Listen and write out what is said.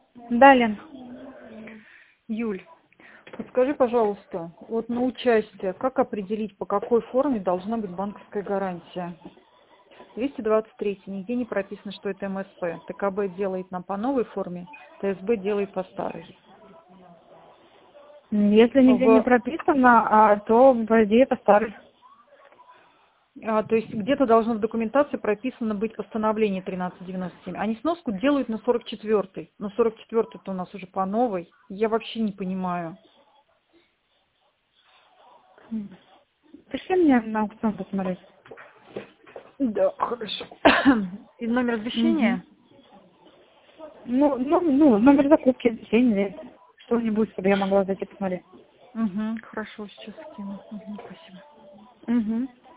Да, Лен. Юль, подскажи, пожалуйста, вот на участие, как определить, по какой форме должна быть банковская гарантия? 223. Нигде не прописано, что это МСП. ТКБ делает нам по новой форме, ТСБ делает по старой. Если нигде не прописано, то по идее это старый. То есть где-то должно в документации прописано быть постановление 1397. Они сноску делают на 44-й. Но 44-й-то у нас уже по новой. Я вообще не понимаю. Пришли мне на аукцион посмотреть. Да, хорошо. И номер извещения? Номер закупки, извещения, что-нибудь, чтобы я могла зайти посмотреть. Хорошо, сейчас скину. Спасибо.